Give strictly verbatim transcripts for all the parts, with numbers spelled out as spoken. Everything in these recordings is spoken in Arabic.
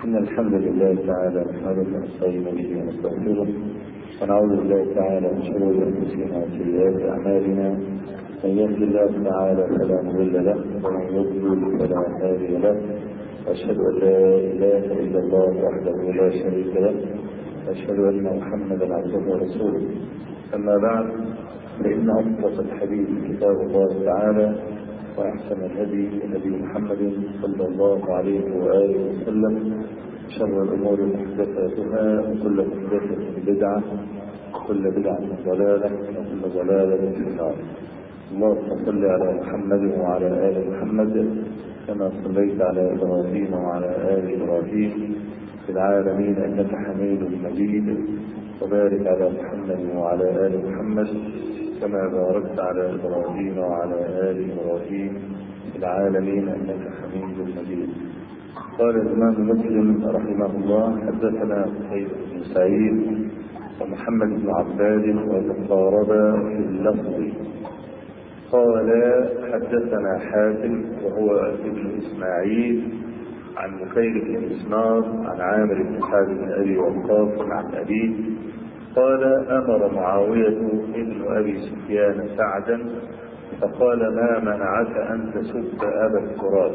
إن الحمد لله تعالى نحمده ونستعين به ونستغفره ونعوذ بالله تعالى من شرور أنفسنا وسيئات أعمالنا. من يهد الله تعالى فلا مضل له ومن يضلل فلا هادي له. أشهد أن لا إله إلا الله وحده لا شريك له وأشهد أن محمدا عبده ورسوله. أما بعد، فإن أصدق الحديث كتاب الله تعالى وأحسن الهدي هدي محمد صلى الله عليه وآله وسلم. شر الأمور محدثاتها وكل محدثة بدعة وكل بدعة ضلالة وكل ضلالة في النار. اللهم صل على محمد وعلى آل محمد كما صليت على إبراهيم وعلى آل إبراهيم في العالمين إنك حميد مجيد، وبارك على محمد وعلى آل محمد كما باركت على إبراهيم وعلى آل إبراهيم في العالمين إنك حميد مجيد. قال الإمام مسلم رحمه الله: حدثنا قتيبة بن سعيد ومحمد بن عباد وتقاربا في اللفظ. قال: حدثنا حاتم وهو ابن إسماعيل عن بكير بن مسمار عن عامر بن سعد بن أبي وقاص عن أبيه قال: أمر معاوية ابن أبي سفيان سعدا فقال: ما منعك أن تسب أبا التراب؟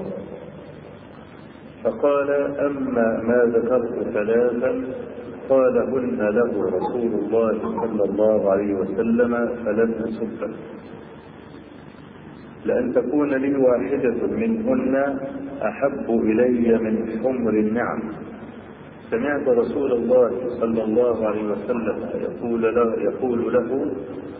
فقال: أما ما ذكرت ثلاثا قالهن له رسول الله صلى الله عليه وسلم فلن أسبه، لأن تكون لي واحدة منهن أحب إلي من حمر النعم. سمعت رسول الله صلى الله عليه وسلم يقول له, يقول له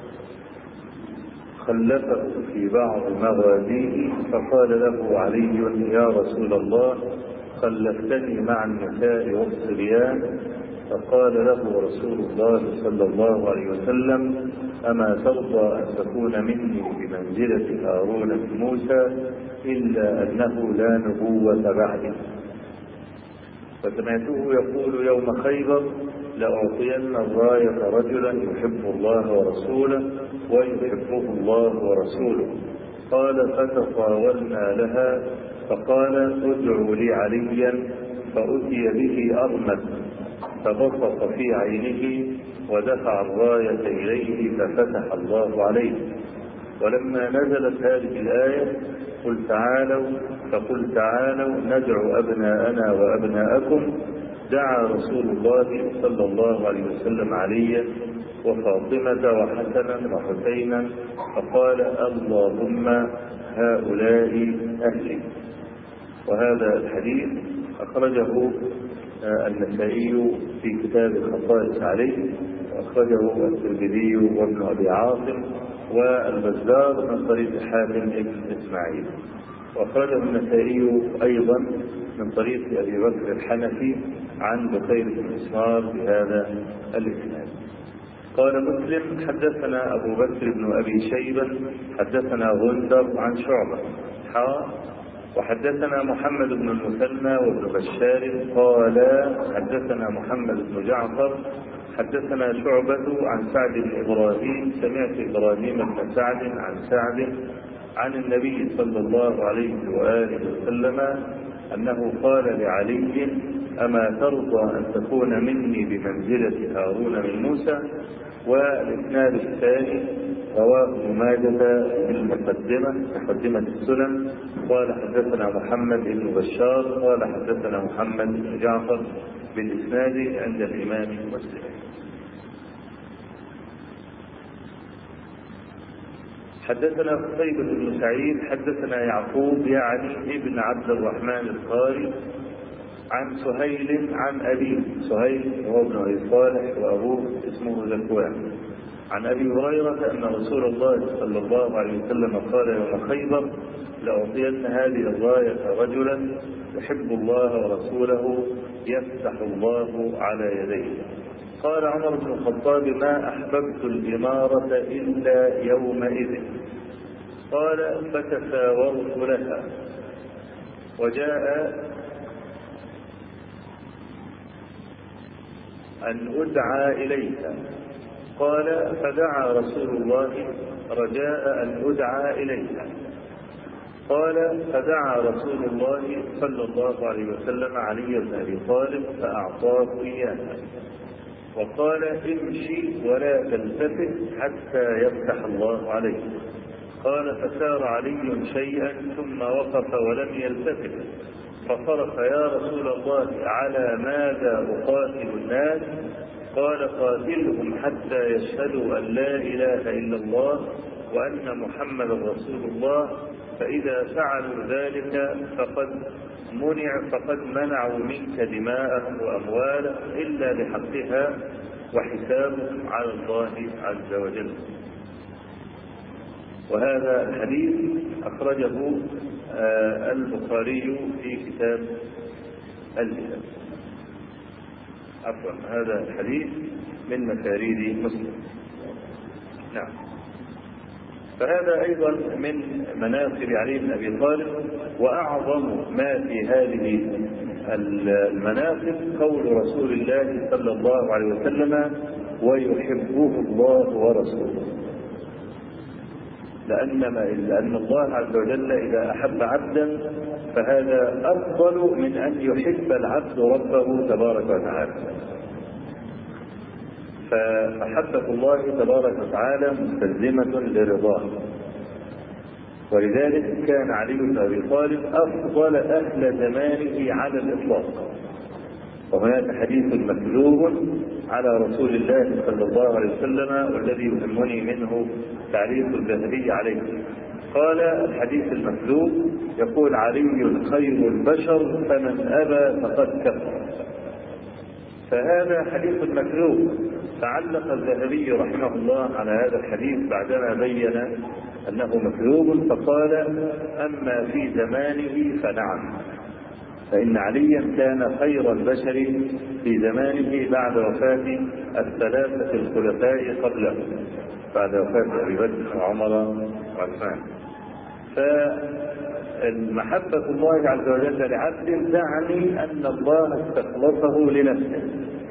خلفه في بعض مغازيه، فقال له علي: يا رسول الله، خلفتني مع النساء والصبيان. فقال له رسول الله صلى الله عليه وسلم: أما ترضى أن تكون مني بمنزلة هارون من موسى، إلا أنه لا نبوة بعدي. فسمعته يقول يوم خيبر: لأعطين الراية رجلا يحب الله ورسوله ويحبه الله ورسوله. قال: فتطاولنا لها، فقال: ادعوا لي عليا. فأتي به أرمد فبصق في عينه ودفع الراية إليه ففتح الله عليه. ولما نزلت هذه الآية: قل تعالوا فقل تعالوا ندعو أبناءنا وأبناءكم، دعا رسول الله صلى الله عليه وسلم عليا وفاطمة وحسنا وحسينا فقال: اللهم هؤلاء أهلي. وهذا الحديث أخرجه النسائي في كتاب الخصائص عليه، وأخرجه الترمذي وابن أبي عاصم والبزار من طريق حاتم بن إسماعيل، وأخرجه النسائي أيضا من طريق أبي بكر الحنفي عن بكير بن مسمار بهذا الإسناد. قال مسلم: حدثنا أبو بكر بن أبي شيبة حدثنا غندر عن شعبة حا وحدثنا محمد بن المثنى وابن بشار قال: حدثنا محمد بن جعفر حدثنا شعبة عن سعد بن إبراهيم سمعت إبراهيم بن سعد عن سعد عن النبي صلى الله عليه وآله وسلم أنه قال لعلي: أما ترضى أن تكون مني بمنزلة هارون من موسى؟ والإسناد الثاني رواه ابن ماجه في المقدمة مقدمة السنن. قال: حدثنا محمد بن بشار قال: حدثنا محمد بن جعفر بالإسناد عند الإمام مسلم. حدثنا قتيبة بن سعيد حدثنا يعقوب يعني ابن عبد الرحمن القاري عن سهيل عن أبيه، سهيل هو ابن أبي صالح وأبوه اسمه ذكوان، عن أبي هريرة أن رسول الله صلى الله عليه وسلم قال يوم خيبر: لأعطين هذه الراية رجلا يحب الله ورسوله يفتح الله على يديه. قال عمر بن الخطاب: ما أحببت الإمارة إلا يومئذ. قال: فتساورت لها وجاء أن أدعى إليها. قال: فدعا رسول الله رجاء أن أدعى إليها. قال فدعا رسول الله صلى الله عليه وسلم علي بن أبي طالب فأعطاه إياها وقال امشي ولا تلتفت حتى يفتح الله عليك. قال فسار علي شيئا ثم وقف ولم يلتفت فصرخ يا رسول الله على ماذا أقاتل الناس؟ قال قاتلهم حتى يشهدوا أن لا إله إلا الله وأن محمد رسول الله فإذا فعلوا ذلك فقد منع فقد منعوا منك دماءهم وأموالهم إلا بحقها وحسابهم على الله عز وجل. وهذا الحديث أخرجه البخاري في كتاب الجهاد. عفوا هذا الحديث من مفاريد مسلم. نعم. فهذا أيضا من مناقب علي بن أبي طالب. وأعظم ما في هذه المناقب قول رسول الله صلى الله عليه وسلم ويحبه الله ورسوله. لأن, لأن الله عز وجل إذا أحب عبدا فهذا أفضل من أن يحب العبد ربه تبارك وتعالى. فمحبة الله تبارك وتعالى مستلزمة لرضاه، ولذلك كان علي بن أبي طالب أفضل أهل زمانه على الإطلاق. وهناك حديث مكذوب على رسول الله صلى الله عليه وسلم والذي يهمني منه تعليق الذهبي عليه. قال الحديث المكذوب يقول علي خير البشر فمن أبى فقد كفر. فهذا حديث مكذوب. فعلق الذهبي رحمه الله على هذا الحديث بعدما بين أنه مكذوب فقال أما في زمانه فنعم، فإن عليا كان خير البشر في زمانه بعد وفاة الثلاثة الخلفاء قبله، بعد وفاة أبي بكر وعمر وعثمان. فمحبة الله عز وجل لعبد تعني أن الله استخلصه لنفسه.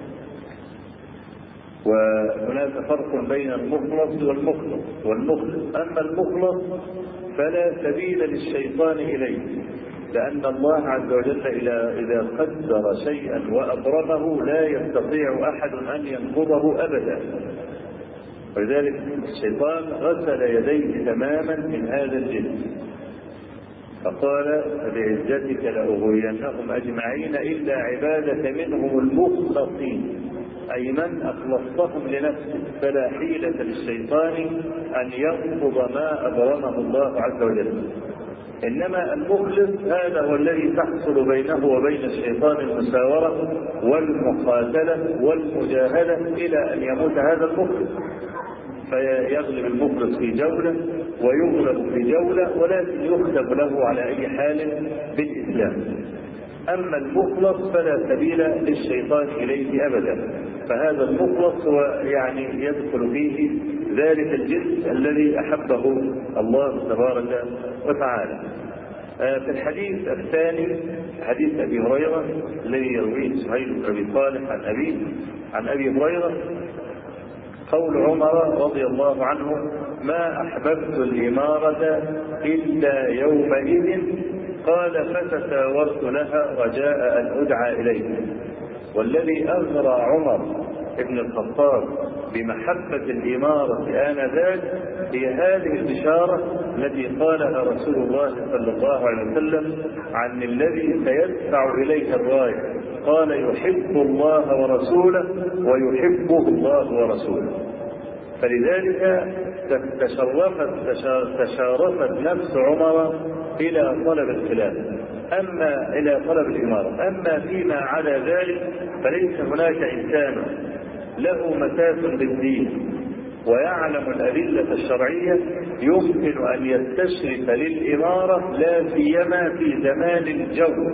وهناك فرق بين المخلص والمخلص والمخلص. أما المخلص فلا سبيل للشيطان إليه، لأن الله عز وجل إذا قدر شيئا وأبرمه لا يستطيع أحد أن ينقضه أبدا. ولذلك الشيطان غسل يديه تماما من هذا الجنس، فقال بعزتك لأغوينهم أجمعين إلا عبادك منهم المخلصين، أي من أخلصتهم لنفسه، فلا حيلة للشيطان أن ينقض ما أبرمه الله عز وجل. إنما المخلص هذا هو الذي تحصل بينه وبين الشيطان المساورة والمقاتلة والمجاهدة إلى أن يموت هذا المخلص، فيغلب المخلص في جولة ويغلب في جولة، ولكن يختم له على أي حال بالإسلام. أما المخلص فلا سبيل للشيطان إليه أبدا. فهذا المخلص هو يعني يدخل فيه ذلك الجنس الذي أحبه الله تبارك وتعالى. في الحديث الثاني حديث أبي هريرة الذي يرويه سهيل بن أبي صالح عن أبيه عن أبي هريرة قول عمر رضي الله عنه ما أحببت الإمارة إلا يومئذ قال فتساورت لها رجاء أن أدعى إليه. والذي أغرى عمر ابن الخطاب بمحبة الإمارة آنذاك هي هذه البشارة التي قالها رسول الله صلى الله عليه وسلم عن الذي سيدفع إليه الراية، قال يحب الله ورسوله ويحبه الله ورسوله. فلذلك تشرفت تشارفت نفس عمر إلى طلب الخلافة، أما إلى طلب الإمارة. أما فيما عدا ذلك فليس هناك إنسان له مساس بالدين ويعلم الأدلة الشرعية يمكن أن يستشرف للإمارة لا سيما في زمان الجو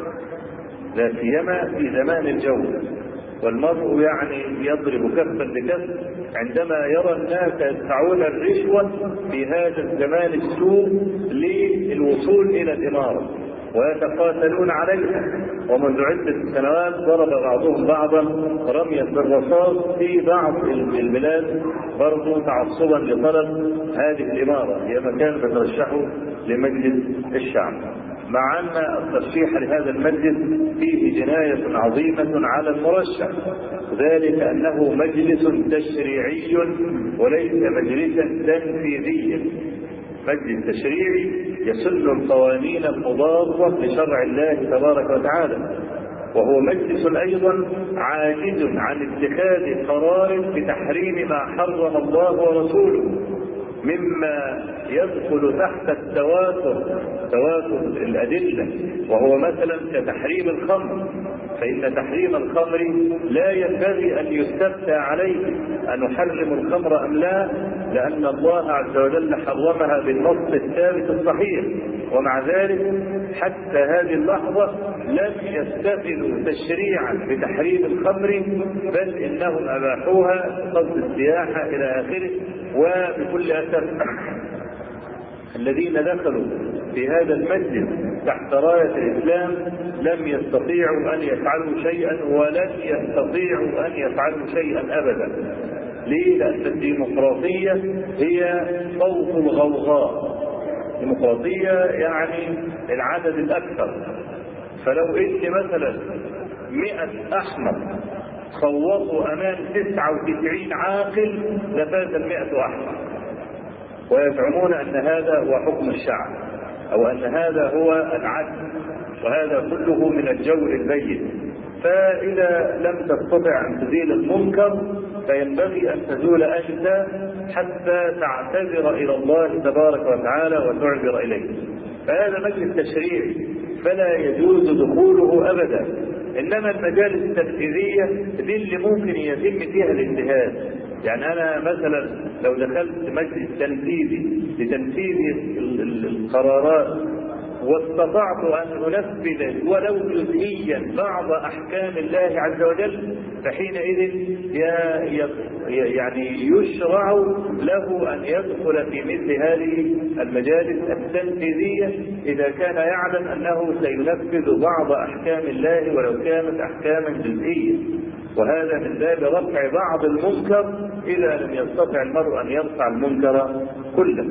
لا سيما في زمان الجو والمرء يعني يضرب كفا بكف عندما يرى الناس يدفعون الرشوة في هذا الزمان السوء للوصول إلى الإمارة. ويتقاتلون عليها، ومنذ عدة سنوات ضرب بعضهم بعضا رميا بالرصاص في بعض البلاد برضو تعصبا لطلب هذه الإمارة، هي مكان بترشحه لمجلس الشعب، مع أن الترشيح لهذا المجلس فيه جناية عظيمة على المرشح، ذلك أنه مجلس تشريعي وليس مجلسا تنفيذيا. مجلس تشريعي يسن القوانين المضادة لشرع الله تبارك وتعالى، وهو مجلس أيضا عاجز عن اتخاذ قرار بتحريم ما حرم الله ورسوله مما يدخل تحت التواتر، تواتر الأدلة، وهو مثلا كتحريم الخمر، فإن تحريم الخمر لا ينبغي أن يستفتى عليه أن نحرم الخمر أم لا، لأن الله عز وجل حرمها بالنص الثابت الصحيح، ومع ذلك حتى هذه اللحظة لم يستفدوا تشريعا بتحريم الخمر، بل إنهم أباحوها بقصد السياحة إلى آخره. وبكل أسف الذين دخلوا في هذا المجلس تحت راية الإسلام لم يستطيعوا أن يفعلوا شيئا، ولن يستطيعوا أن يفعلوا شيئا أبدا. ليه؟ لأن الديمقراطية هي صوت الغوغاء. الديمقراطية يعني العدد الأكثر، فلو إن مثلا مئة أحمق صوتوا أمام تسعة وتسعين عاقل لفاز المئة أحمق، ويزعمون أن هذا هو حكم الشعب أو أن هذا هو العدل، وهذا كله من الجور البين. فإذا لم تستطع أن تزيل المنكر فينبغي أن تزول أنت حتى تعتذر إلى الله تبارك وتعالى وتعذر إليه. فهذا مجلس تشريعي فلا يجوز دخوله أبدا، إنما المجالس التنفيذية دي اللي ممكن يتم فيها الاجتهاد. يعني أنا مثلا لو دخلت مجلس تنفيذي لتنفيذ القرارات واستطعت أن أنفذ ولو جزئيا بعض أحكام الله عز وجل، فحينئذ يعني يشرع له أن يدخل في مثل هذه المجالس التنفيذية إذا كان يعلم أنه سينفذ بعض أحكام الله ولو كانت أحكاما جزئية، وهذا من باب رفع بعض المنكر إذا لم يستطع المرء أن يرفع المنكر كله.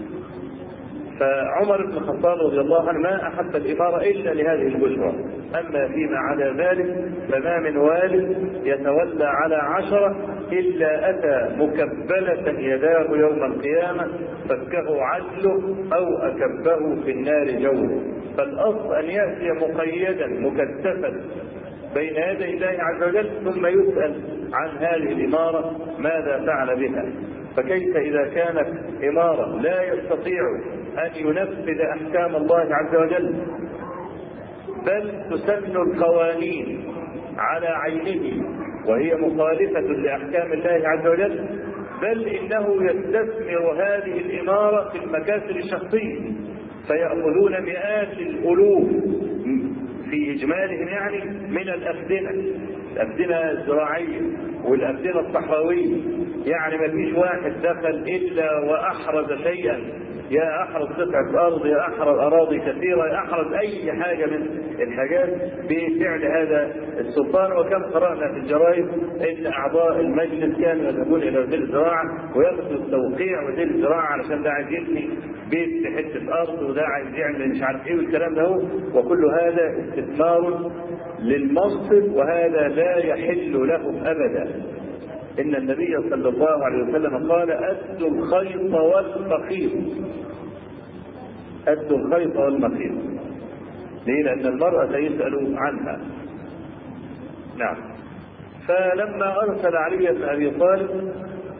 فعمر بن الخطاب رضي الله عنه ما أحب الإمارة إلا لهذه البشرى، أما فيما عدا ذلك فما من والد يتولى على عشرة إلا أتى مكبلة يداه يوم القيامة فكه عدله أو أكبه في النار جوه. فالأصل أن يأتي مقيدا مكتفا بين يدي الله عز وجل ثم يسأل عن هذه الإمارة ماذا فعل بها. فكيف إذا كانت إمارة لا يستطيع أن ينفذ أحكام الله عز وجل، بل تسن القوانين على عينه وهي مخالفة لأحكام الله عز وجل، بل إنه يستثمر هذه الإمارة في المكاسب الشخصية، فيأخذون مئات الألوف في إجمالهم يعني من الأفدنة، الأفدنة الزراعية والأفدنة الصحراوية، يعني ما فيش واحد دخل إلا وأحرز شيئا، يا أحرز قطعة أرض يا أحرز أراضي كثيرة يا أحرز أي حاجة من الحاجات بفعل هذا السلطان. وكم قرأنا في الجرائد إن أعضاء المجلس كانوا يذهبون إلى وزير الزراعة ويأخذوا التوقيع وزير الزراعة علشان ده عايز يبني بيت في حتة أرض وده عايز يعمل مش عارف إيه والكلام ده هو، وكل هذا استثمار للمنصب وهذا لا يحل لهم أبدا. إن النبي صلى الله عليه وسلم قال أدوا الخيط والمخيط، أدوا الخيط والمخيط. ليه؟ لأن المرأة يسأل عنها. نعم. فلما أرسل علي بن أبي طالب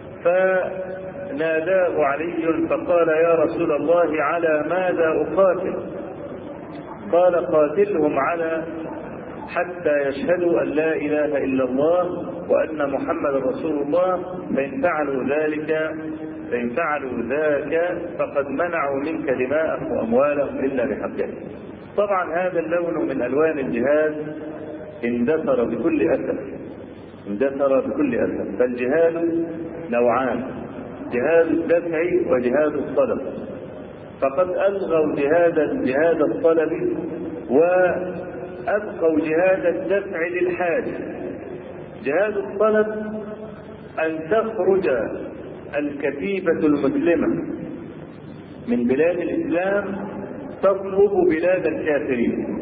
فناداه علي فقال يا رسول الله على ماذا أقاتل؟ قال قاتلهم على حتى يشهدوا أن لا إله إلا الله وأن محمد رسول الله، فإن فعلوا ذلك فإن فعلوا ذاك فقد منعوا منك دماءهم وأموالهم إلا بحقها. طبعا هذا اللون من ألوان الجهاد اندثر بكل أسف، اندثر بكل أسف. فالجهاد نوعان، جهاد الدفع وجهاد الطلب. فقد ألغوا جهاد الجهاد الطلبي وأبقوا جهاد الدفع للحاجة. جهاد الطلب أن تخرج الكتيبة المسلمة من بلاد الإسلام تطلب بلاد الكافرين،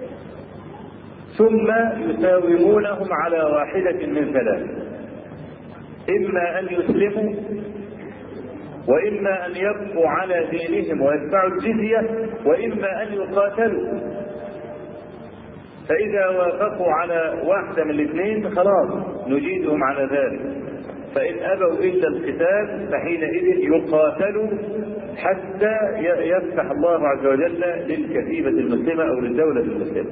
ثم يساومونهم على واحدة من ثلاث: إما أن يسلموا، وإما أن يبقوا على دينهم ويدفعوا الجزية، وإما أن يقاتلوا. فإذا وافقوا على واحدة من الاثنين خلاص نجيدهم على ذلك، فإن أبوا إلا القتال فحينئذ يقاتلوا حتى يفتح الله عز وجل للكتيبة المسلمة أو للدولة المسلمة.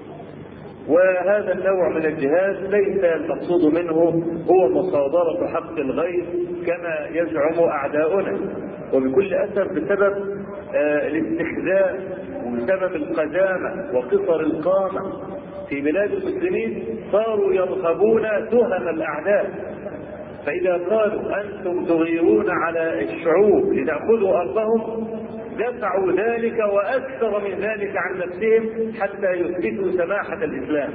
وهذا النوع من الجهاد ليس المقصود منه هو مصادرة حق الغير كما يزعم أعداؤنا، وبكل أسف بسبب آه الاستحذاء وبسبب القدامة وقصر القامة في بلاد المسلمين صاروا يرغبون تهم الأعداء. فإذا قالوا أنتم تغيرون على الشعوب لتأخذوا أرضهم دفعوا ذلك وأكثر من ذلك عن نفسهم حتى يثبتوا سماحة الإسلام.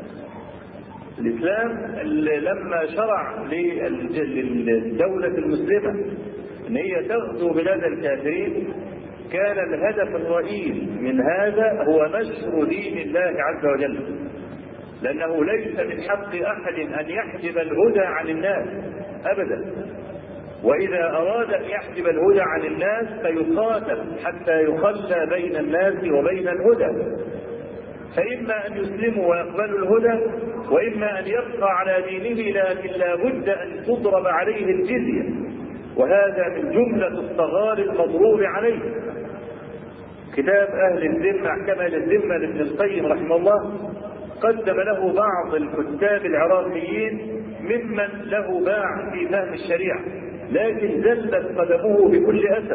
الإسلام لما شرع للدولة المسلمة أن هي تغزو بلاد الكافرين كان الهدف الرئيس من هذا هو نشر دين الله عز وجل، لأنه ليس من حق أحد أن يحجب الهدى عن الناس أبدا، وإذا أراد أن يحجب الهدى عن الناس فيقاتل حتى يخلى بين الناس وبين الهدى. فإما أن يسلموا ويقبلوا الهدى، وإما أن يبقى على دينه، لكن لا بد أن تضرب عليه الجزية، وهذا من جملة الصغار المضروب عليه. كتاب أهل الذمة كما الذمة لابن القيم رحمه الله قدم له بعض الكتاب العراقيين ممن له باع في فهم الشريعة، لكن زلت قدمه بكل أسف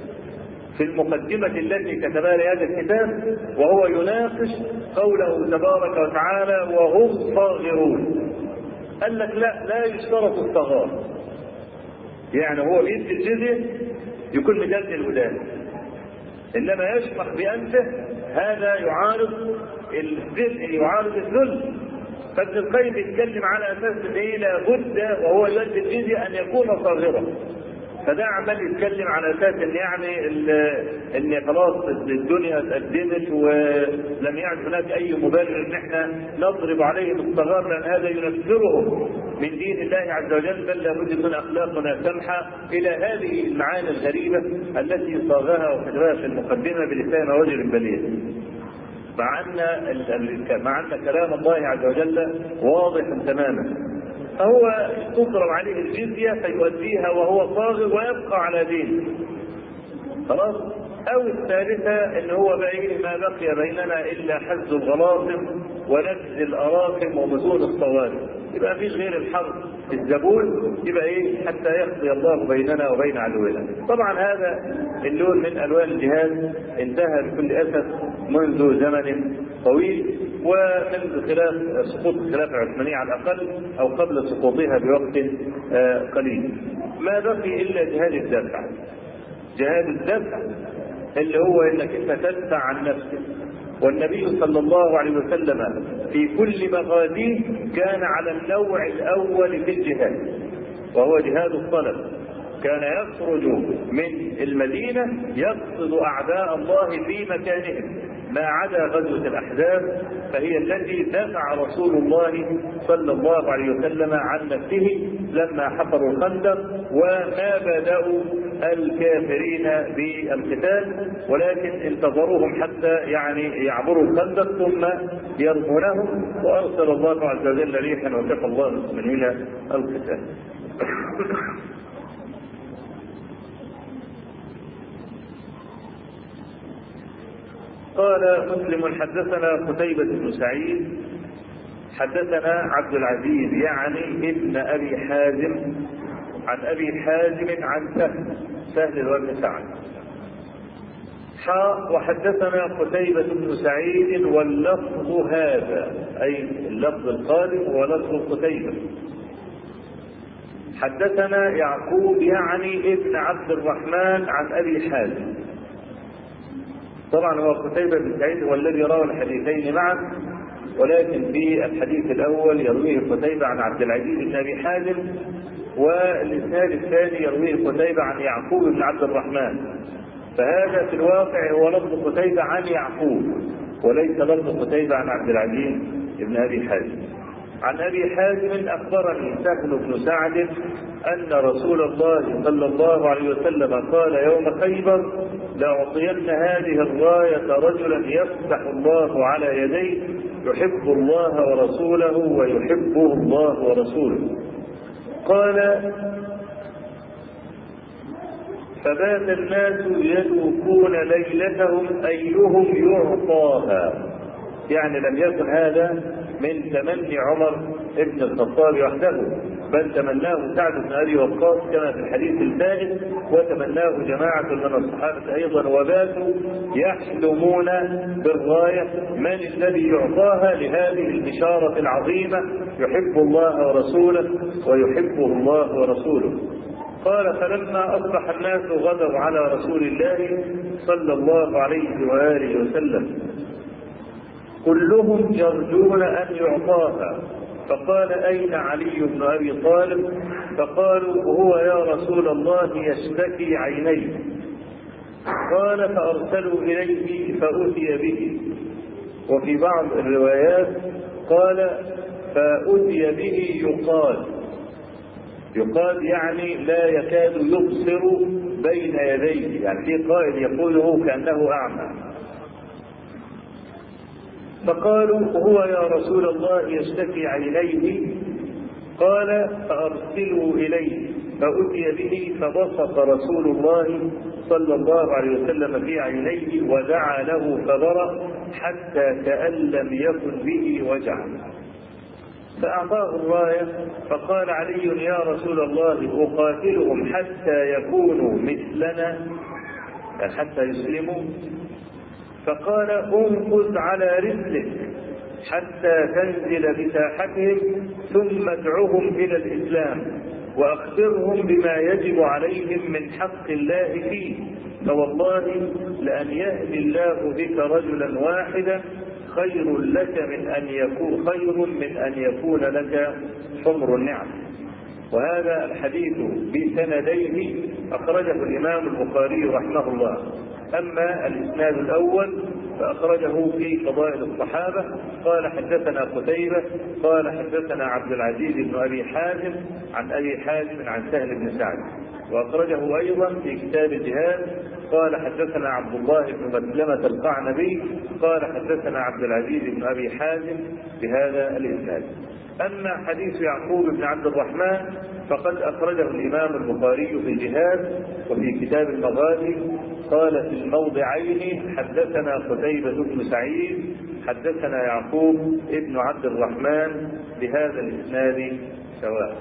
في المقدمة التي كتبها لهذا الكتاب، وهو يناقش قوله تبارك وتعالى وهم صاغرون. قال لك لا لا يشترط الصغار، يعني هو بيدي الجزية يكون مدلل الودان، إنما يشرح بأنفه هذا يعارض الذل يعارض الذل. فابن القيم يتكلم على اساس ان ايه لابد وهو يؤدي الجزية ان يكون صاغرا، فده عمال يتكلم على اساس ان يعني ان خلاص الدنيا اتقدمت ولم يعد هناك اي مبرر ان احنا نضرب عليهم الصغار، لان هذا ينفرهم من دين الله عز وجل، بل لابد من اخلاقنا سمحه الى هذه المعاني الغريبه التي صاغها وكتبها في المقدمه بلسان رجل بليغ. مع ان مع ان كلام الله عز وجل واضح تماما، فهو تضرب عليه الجزية فيؤديها وهو صاغر ويبقى على دينه خلاص. او الثالثة ان هو بقى ما بقي بيننا الا حز الغلاطم ونفذ الاراقم ومتون الصوارم، يبقى فيش غير الحرب الزبون، يبقى ايه حتى يقضي الله بيننا وبين عدونا. طبعا هذا اللون من الوان الجهاد انتهى بكل اسف منذ زمن طويل، ومنذ خلاف سقوط الخلافة العثمانية على الأقل أو قبل سقوطها بوقت قليل. ما بقي إلا جهاد الدفع. جهاد الدفع اللي هو إنك أنت تدفع عن نفسك، والنبي صلى الله عليه وسلم في كل مغازيه كان على النوع الأول في الجهاد، وهو جهاد الطلب. كان يخرج من المدينة يقصد أعداء الله في مكانهم، ما عدا غزوة الأحزاب فهي التي دفع رسول الله صلى الله عليه وسلم عن نفسه لما حفروا الخندق، وما بدأوا الكافرين بالقتال ولكن انتظروهم حتى يعني يعبروا الخندق ثم يرمونهم، وأرسل الله عز وجل ريحا وكفى الله المؤمنين القتال. قال مسلم حدثنا قتيبة بن سعيد حدثنا عبد العزيز يعني ابن أبي حازم عن أبي حازم عن سهل سهل بن سعد حاء وحدثنا قتيبة بن سعيد واللفظ هذا، أي اللفظ القادم ولفظ قتيبة. حدثنا يعقوب يعني ابن عبد الرحمن عن أبي حازم طبعا هو قتيبة بن سعيد هو الذي روى الحديثين معا، ولكن في الحديث الأول يرويه قتيبة عن عبد العزيز بن أبي حازم، والإسناد الثاني يرويه قتيبة عن يعقوب بن عبد الرحمن. فهذا في الواقع هو لفظ قتيبة عن يعقوب وليس لفظ قتيبة عن عبد العزيز بن أبي حازم. عن أبي حازم أخبرني سهل بن سعد أن رسول الله صلى الله عليه وسلم قال يوم خيبر: لأعطين هذه الراية رجلا يفتح الله على يديه يحب الله ورسوله ويحبه الله ورسوله. قال: فبات الناس يدوكون ليلتهم أيهم يعطاها. يعني لم يكن هذا من تمني عمر بن الخطاب وحده، بل تمناه سعد بن ابي وقاص كما في الحديث الثالث، وتمناه جماعه من الصحابه ايضا، وباتوا يحلمون بالرايه من الذي يعطاها لهذه البشاره العظيمه: يحب الله ورسوله ويحبه الله ورسوله. قال: فلما اصبح الناس غدوا على رسول الله صلى الله عليه واله وسلم كلهم يرجون أن يعطاها، فقال: أين علي بن أبي طالب؟ فقالوا: هو يا رسول الله يشتكي عينيه. قال: فأرسلوا إليه فأتي به. وفي بعض الروايات قال: فأتي به يقال يقال يعني لا يكاد يبصر بين يديه، يعني في قائل يقوله كأنه أعمى. فقالوا: هو يا رسول الله يشتكي عينيه. قال: فأرسلوا إليه فأتي به، فبسط رسول الله صلى الله عليه وسلم في عينيه ودعا له فبرأ حتى كأن لم يكن به وجع. فأعطاه الراية، فقال علي: يا رسول الله أقاتلهم حتى يكونوا مثلنا، يعني حتى يسلموا؟ فقال: انقذ على رسلك حتى تنزل بساحتهم ثم ادعهم إلى الإسلام وأخبرهم بما يجب عليهم من حق الله فيه، فوالله لأن يهدي الله بك رجلا واحدا خير لك من أن يكون خير من أن يكون لك حمر النعم. وهذا الحديث بسنديه أخرجه الإمام البخاري رحمه الله. أما الإسناد الأول فأخرجه في فضائل الصحابة. قال: حدثنا قتيبة قال: حدثنا عبد العزيز بن أبي حازم عن أبي حازم عن سهل بن سعد، وأخرجه أيضا في كتاب الجهاد. قال: حدثنا عبد الله بن مسلمة القعنبي قال: حدثنا عبد العزيز بن أبي حازم بهذا الإسناد. أما حديث يعقوب بن عبد الرحمن فقد أخرجه الإمام البخاري في الجهاد وفي كتاب المغازي. قال في الموضعين: حدثنا قتيبة بن سعيد حدثنا يعقوب بن عبد الرحمن بهذا الإسناد سواء.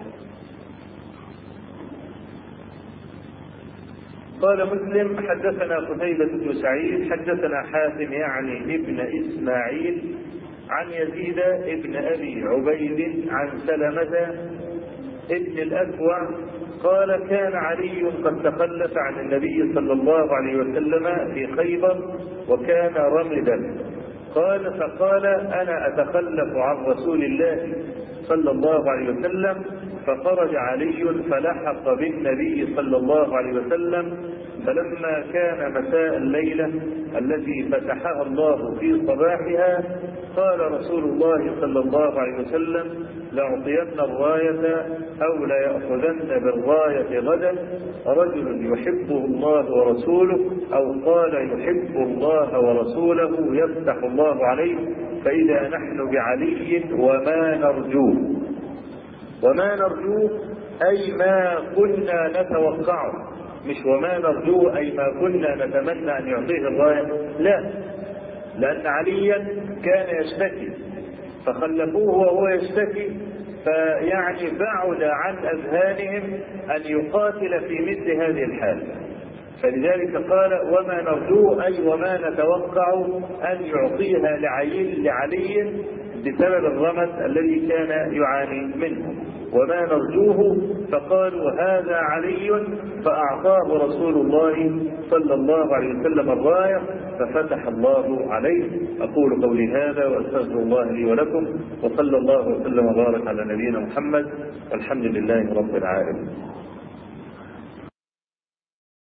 قال مسلم: حدثنا قتيبة بن سعيد حدثنا حاتم يعني ابن إسماعيل عن يزيد ابن أبي عبيد عن سلمة ابن الأكوع قال: كان علي قد تخلف عن النبي صلى الله عليه وسلم في خيبر وكان رمدا. قال: فقال: أنا أتخلف عن رسول الله صلى الله عليه وسلم. فخرج علي فلحق بالنبي صلى الله عليه وسلم. فلما كان مساء الليلة التي فتحها الله في صباحها قال رسول الله صلى الله عليه وسلم: لأعطين الراية أو ليأخذن بالراية غدا رجل يحبه الله ورسوله، أو قال: يحب الله ورسوله يفتح الله عليه، فإذا نحن بعلي وما نرجوه. وما نرجوه أي ما كنا نتوقعه، مش وما نرجوه أي ما كنا نتمنى أن يعطيه الراية، لا، لأن عليا كان يشتكي فخلفوه وهو يشتكي، فيعني بعد عن أذهانهم أن يقاتل في مثل هذه الحال. فلذلك قال: وما نرجوه أي وما نتوقع أن يعطيها لعلي, لعلي بسبب الرمد الذي كان يعاني منه، وما نرجوه، فقالوا هذا علي، فأعطاه رسول الله صلى الله عليه وسلم الراية ففتح الله عليه. أقول قولي هذا وأستغفر الله لي ولكم، وصلى الله وسلم وبارك على نبينا محمد، والحمد لله رب العالمين.